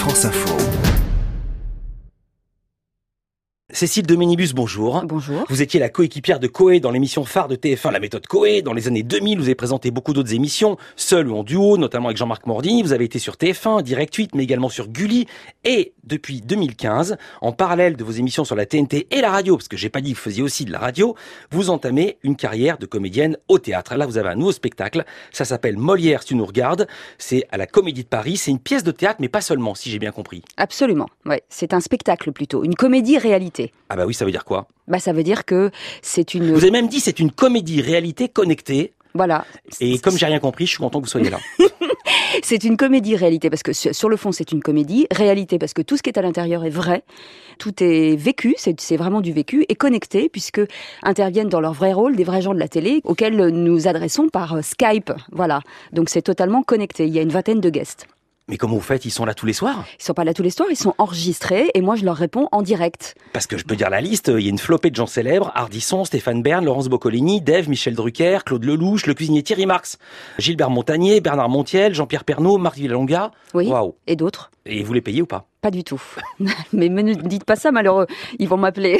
France Info. Cécile Dominibus, bonjour. Bonjour. Vous étiez la coéquipière de Coé dans l'émission phare de TF1, La Méthode Coé. Dans les années 2000, vous avez présenté beaucoup d'autres émissions, seul ou en duo, notamment avec Jean-Marc Morandini. Vous avez été sur TF1, Direct 8, mais également sur Gulli. Et depuis 2015, en parallèle de vos émissions sur la TNT et la radio, parce que j'ai pas dit que vous faisiez aussi de la radio, vous entamez une carrière de comédienne au théâtre. Là, vous avez un nouveau spectacle. Ça s'appelle Molière, si tu nous regardes. C'est à la Comédie de Paris. C'est une pièce de théâtre, mais pas seulement, si j'ai bien compris. Absolument. Ouais, c'est un spectacle plutôt, une comédie-réalité. Ah bah oui, ça veut dire quoi ? Ça veut dire que c'est une... Vous avez même dit c'est une comédie-réalité connectée. Voilà. Et comme j'ai rien compris, je suis content que vous soyez là. C'est une comédie-réalité parce que sur le fond c'est une comédie, réalité parce que tout ce qui est à l'intérieur est vrai, tout est vécu, c'est vraiment du vécu, et connecté puisque interviennent dans leur vrai rôle des vrais gens de la télé auxquels nous adressons par Skype. Voilà, donc c'est totalement connecté, il y a une vingtaine de guests. Mais comment vous faites ? Ils sont là tous les soirs ? Ils sont pas là tous les soirs, ils sont enregistrés et moi je leur réponds en direct. Parce que je peux dire la liste, il y a une flopée de gens célèbres, Ardisson, Stéphane Bern, Laurence Boccolini, Dave, Michel Drucker, Claude Lelouch, le cuisinier Thierry Marx, Gilbert Montagnier, Bernard Montiel, Jean-Pierre Pernaut, Marc Villalonga. Oui, Waouh. et d'autres. Et vous les payez ou pas ? Pas du tout. Mais ne dites pas ça, malheureux. Ils vont m'appeler.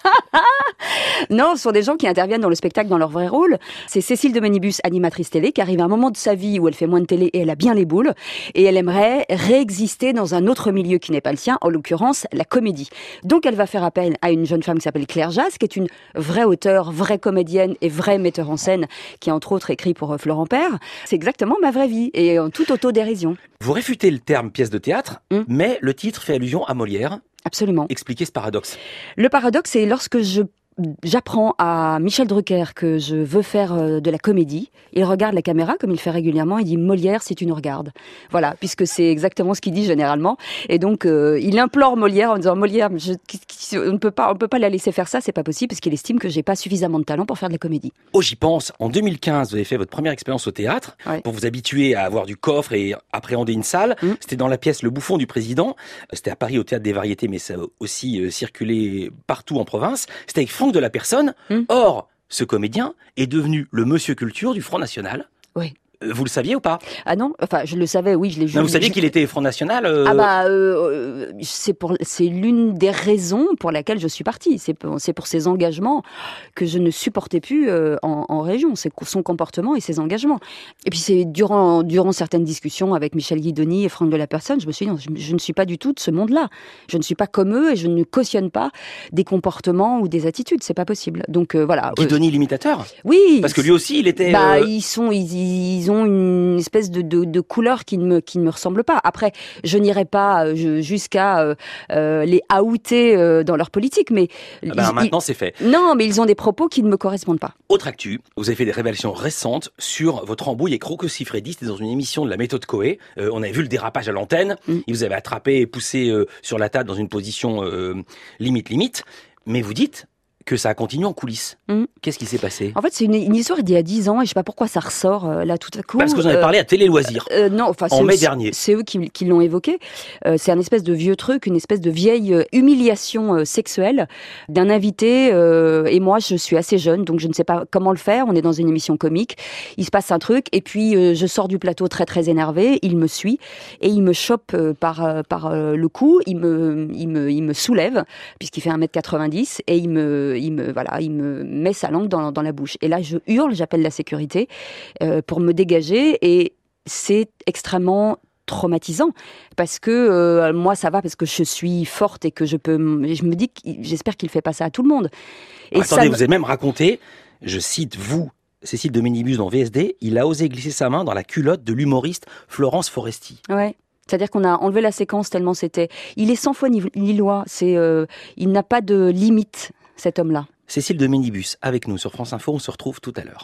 Non, ce sont des gens qui interviennent dans le spectacle dans leur vrai rôle. C'est Cécile Dominibus, animatrice télé, qui arrive à un moment de sa vie où elle fait moins de télé et elle a bien les boules. Et elle aimerait réexister dans un autre milieu qui n'est pas le sien, en l'occurrence la comédie. Donc elle va faire appel à une jeune femme qui s'appelle Claire Jas, qui est une vraie auteure, vraie comédienne et vraie metteur en scène, qui a entre autres écrit pour Florent Père. C'est exactement ma vraie vie, et en toute autodérision. Vous réfutez le terme pièce de théâtre, mais le titre fait allusion à Molière. Absolument. Expliquez ce paradoxe. Le paradoxe, c'est lorsque j'apprends à Michel Drucker que je veux faire de la comédie. Il regarde la caméra comme il fait régulièrement. Il dit Molière si tu nous regardes. Voilà, puisque c'est exactement ce qu'il dit généralement. Et donc il implore Molière en disant Molière, on ne peut pas la laisser faire ça, c'est pas possible parce qu'il estime que j'ai pas suffisamment de talent pour faire de la comédie. Oh, j'y pense. En 2015, vous avez fait votre première expérience au théâtre pour vous habituer à avoir du coffre et appréhender une salle. C'était dans la pièce Le Bouffon du Président. C'était à Paris au Théâtre des Variétés, mais ça a aussi circulé partout en province. C'était avec Franck de la Personne. Or, ce comédien est devenu le Monsieur Culture du Front National. Oui. Vous le saviez ou pas ? Ah non, enfin je le savais, oui, je l'ai vu. Non, vous saviez qu'il était Front National c'est l'une des raisons pour laquelle je suis partie. C'est pour ses engagements que je ne supportais plus en région. C'est son comportement et ses engagements. Et puis c'est durant certaines discussions avec Michel Guidoni et Franck de la Personne, je me suis dit, non, je ne suis pas du tout de ce monde-là. Je ne suis pas comme eux et je ne cautionne pas des comportements ou des attitudes. C'est pas possible. Donc voilà. Guidoni l'imitateur ? Oui. Parce que lui aussi, il était... Ils ont une espèce de couleur qui ne me ressemble pas. Après, je n'irai pas jusqu'à les outer dans leur politique, mais... maintenant, c'est fait. Non, mais ils ont des propos qui ne me correspondent pas. Autre actu, vous avez fait des révélations récentes sur votre embrouille avec Rocco Siffredi. C'était dans une émission de La Méthode Coé. On avait vu le dérapage à l'antenne. Il vous avait attrapé et poussé sur la table dans une position limite. Mais vous dites que ça a continué en coulisses. Qu'est-ce qui s'est passé ? En fait, c'est une histoire d'il y a 10 ans et je sais pas pourquoi ça ressort là tout à coup. Parce que vous en avez parlé à Télé Loisirs. En mai dernier. C'est eux qui l'ont évoqué. C'est un espèce de vieux truc, une espèce de vieille humiliation sexuelle d'un invité. Et moi, je suis assez jeune, donc je ne sais pas comment le faire. On est dans une émission comique. Il se passe un truc et puis je sors du plateau très très énervé. Il me suit et il me chope par le cou. Il me soulève puisqu'il fait 1m90 et il me met sa langue dans la bouche. Et là, je hurle, j'appelle la sécurité pour me dégager et c'est extrêmement traumatisant parce que moi ça va parce que je suis forte et que je me dis j'espère qu'il fait pas ça à tout le monde. Et attendez, vous avez même raconté, je cite vous, Cécile Dominibus dans VSD, il a osé glisser sa main dans la culotte de l'humoriste Florence Foresti. Ouais. C'est-à-dire qu'on a enlevé la séquence tellement c'était... Il est sans foi ni loi, il n'a pas de limite, cet homme-là. Cécile Dominibus avec nous sur France Info, on se retrouve tout à l'heure.